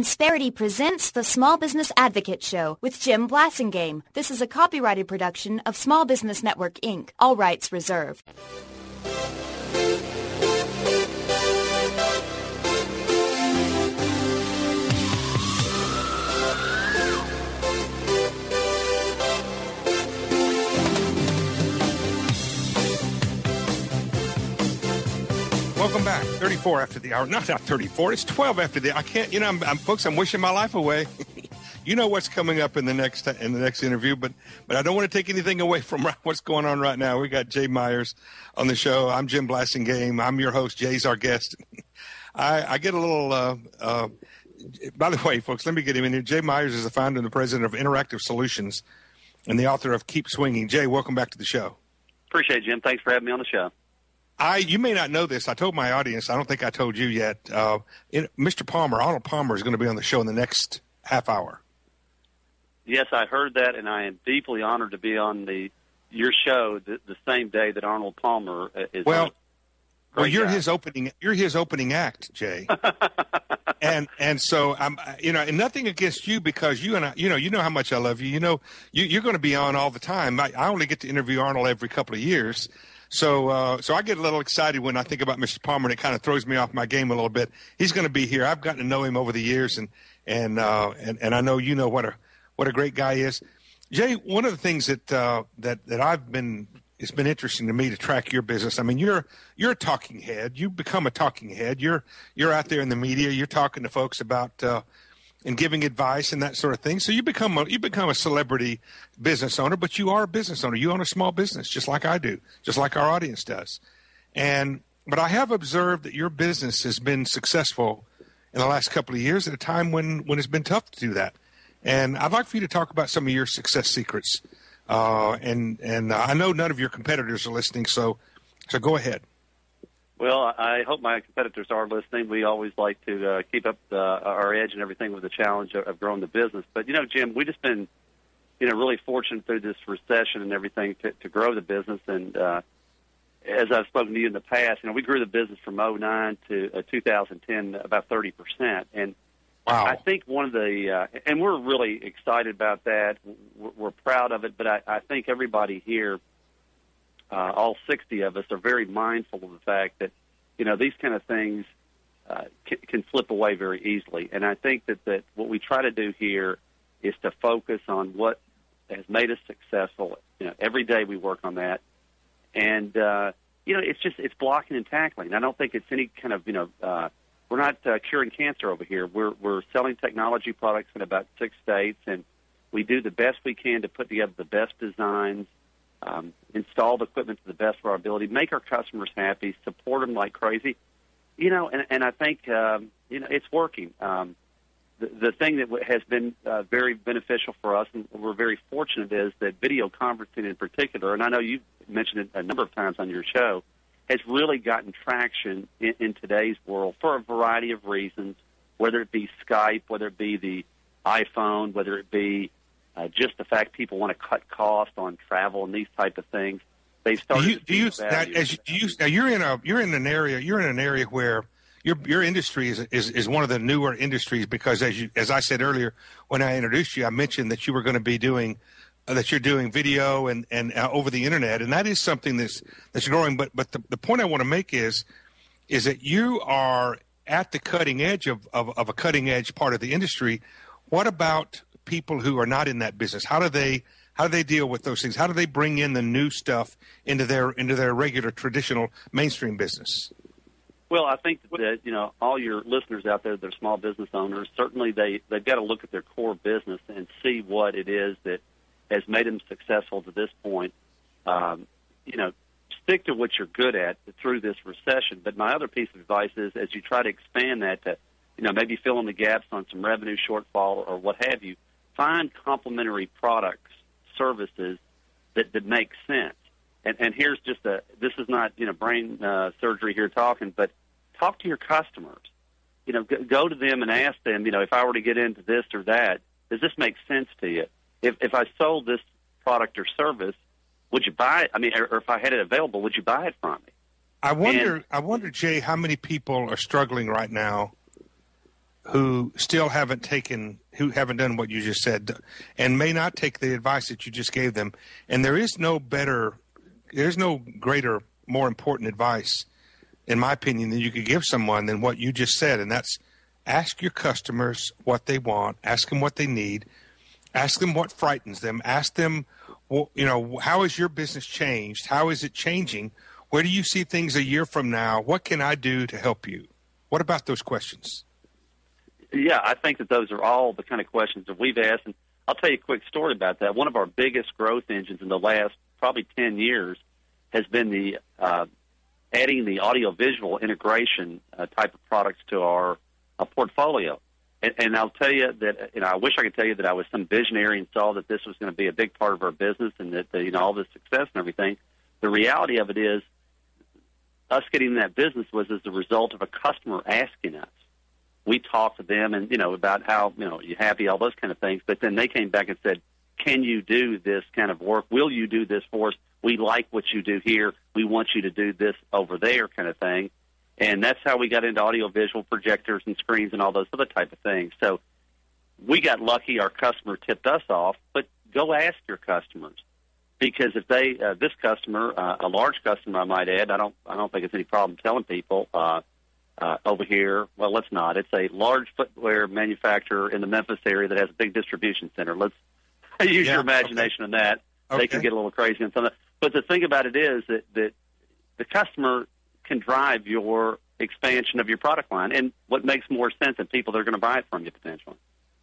Insperity presents the Small Business Advocate Show with Jim Blasingame. This is a copyrighted production of Small Business Network, Inc. All rights reserved. Welcome back. 34 after the hour. Not 34. It's 12 after the. I can't. Folks. I'm wishing my life away. You know what's coming up in the next interview, but I don't want to take anything away from what's going on right now. We got Jay Myers on the show. I'm Jim Blasingame. I'm your host. Jay's our guest. I get a little. By the way, folks, let me get him in here. Jay Myers is the founder and the president of Interactive Solutions, and the author of Keep Swinging. Jay, welcome back to the show. Appreciate it, Jim. Thanks for having me on the show. You may not know this. I told my audience. I don't think I told you yet. Mr. Palmer, Arnold Palmer, is going to be on the show in the next half hour. Yes, I heard that, and I am deeply honored to be on your show the same day that Arnold Palmer is. Well, you're his opening act, Jay. and so I'm, and nothing against you, because you and I, you know how much I love you. You're going to be on all the time. I only get to interview Arnold every couple of years. So I get a little excited when I think about Mr. Palmer, and it kind of throws me off my game a little bit. He's going to be here. I've gotten to know him over the years, and I know you know what a great guy he is. Jay, one of the things that it's been interesting to me to track your business. I mean, you're a talking head. You become a talking head. You're out there in the media. You're talking to folks about and giving advice and that sort of thing. So you become a celebrity business owner, but you are a business owner. You own a small business, just like I do, just like our audience does. But I have observed that your business has been successful in the last couple of years at a time when it's been tough to do that. And I'd like for you to talk about some of your success secrets. And I know none of your competitors are listening, so go ahead. Well, I hope my competitors are listening. We always like to keep up our edge and everything with the challenge of growing the business. But, Jim, we've just been, really fortunate through this recession and everything to grow the business. And as I've spoken to you in the past, we grew the business from 2009 to 2010 about 30%. And wow. I think one of the and we're really excited about that. We're proud of it. But I think everybody here, all 60 of us, are very mindful of the fact that, these kind of things can slip away very easily. And I think that what we try to do here is to focus on what has made us successful. Every day we work on that. And, it's blocking and tackling. I don't think it's any kind of, we're not curing cancer over here. We're selling technology products in about 6 states, and we do the best we can to put together the best designs, install the equipment to the best of our ability, make our customers happy, support them like crazy, and I think, it's working. The thing that has been very beneficial for us, and we're very fortunate, is that video conferencing in particular, and I know you've mentioned it a number of times on your show, has really gotten traction in today's world for a variety of reasons, whether it be Skype, whether it be the iPhone, whether it be just the fact people want to cut costs on travel and these type of things. They've started. You're in an area where your industry is one of the newer industries, because as I said earlier when I introduced you, I mentioned that you were going to be doing that you're doing video and over the internet, and that is something that's growing. But the point I want to make is that you are at the cutting edge of a cutting edge part of the industry. What about people who are not in that business? How do they deal with those things? How do they bring in the new stuff into their regular traditional mainstream business? Well, I think that all your listeners out there that are small business owners, certainly they've got to look at their core business and see what it is that has made them successful to this point. Stick to what you're good at through this recession. But my other piece of advice is, as you try to expand that to, maybe fill in the gaps on some revenue shortfall or what have you, find complementary products, services that make sense. And here's just this is not, brain surgery here talking, but talk to your customers. Go to them and ask them, if I were to get into this or that, does this make sense to you? If I sold this product or service, would you buy it? I mean, or if I had it available, would you buy it from me? I wonder, Jay, how many people are struggling right now who still haven't done what you just said, and may not take the advice that you just gave them. And there's no greater, more important advice, in my opinion, that you could give someone than what you just said, and that's ask your customers what they want, ask them what they need, ask them what frightens them, ask them, how has your business changed? How is it changing? Where do you see things a year from now? What can I do to help you? What about those questions? Yeah, I think that those are all the kind of questions that we've asked. And I'll tell you a quick story about that. One of our biggest growth engines in the last probably 10 years has been the adding the audiovisual integration type of products to our portfolio. And I'll tell you that, I wish I could tell you that I was some visionary and saw that this was going to be a big part of our business and that, all this success and everything. The reality of it is us getting in that business was as a result of a customer asking us. We talked to them and, about how, you happy, all those kind of things. But then they came back and said, can you do this kind of work? Will you do this for us? We like what you do here. We want you to do this over there kind of thing. And that's how we got into audiovisual projectors and screens and all those other type of things. So we got lucky. Our customer tipped us off. But go ask your customers, because if they, this customer, a large customer, I might add, I don't think it's any problem telling people over here. Well, let's not. It's a large footwear manufacturer in the Memphis area that has a big distribution center. Let's use your imagination on that. Okay. They can get a little crazy on some of that. But the thing about it is that the customer can drive your expansion of your product line and what makes more sense and people that are going to buy it from you potentially.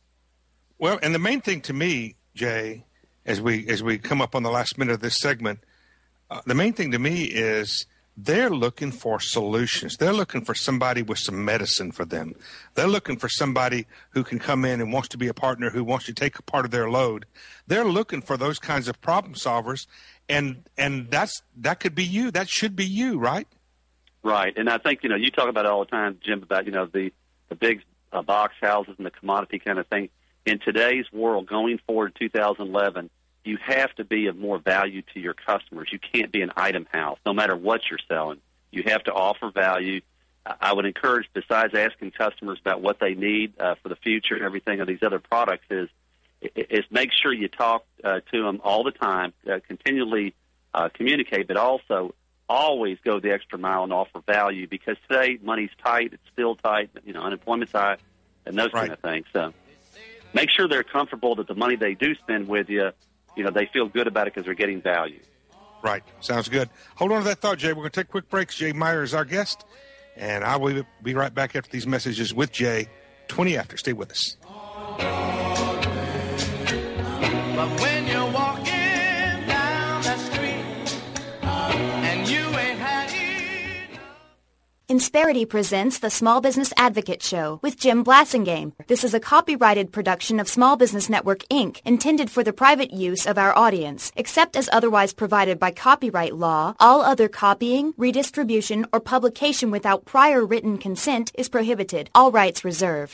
Well, and the main thing to me, Jay, as we come up on the last minute of this segment, the main thing to me is they're looking for solutions. They're looking for somebody with some medicine for them. They're looking for somebody who can come in and wants to be a partner, who wants to take a part of their load. They're looking for those kinds of problem solvers, and that could be you. That should be you, right? Right, and I think, you talk about it all the time, Jim, about, the big box houses and the commodity kind of thing. In today's world, going forward 2011, you have to be of more value to your customers. You can't be an item house, no matter what you're selling. You have to offer value. I would encourage, besides asking customers about what they need for the future and everything of these other products, is make sure you talk to them all the time, continually communicate, but also always go the extra mile and offer value, because today money's tight, it's still tight, unemployment's high, and those kind of things. So make sure they're comfortable that the money they do spend with you, they feel good about it because they're getting value. Right. Sounds good. Hold on to that thought, Jay. We're going to take quick breaks. Jay Meyer is our guest, and I will be right back after these messages with Jay, 20 after. Stay with us. But when you're walking down the street and you ain't had enough. Insperity presents the Small Business Advocate Show with Jim Blasingame. This is a copyrighted production of Small Business Network, Inc., intended for the private use of our audience. Except as otherwise provided by copyright law, all other copying, redistribution, or publication without prior written consent is prohibited. All rights reserved.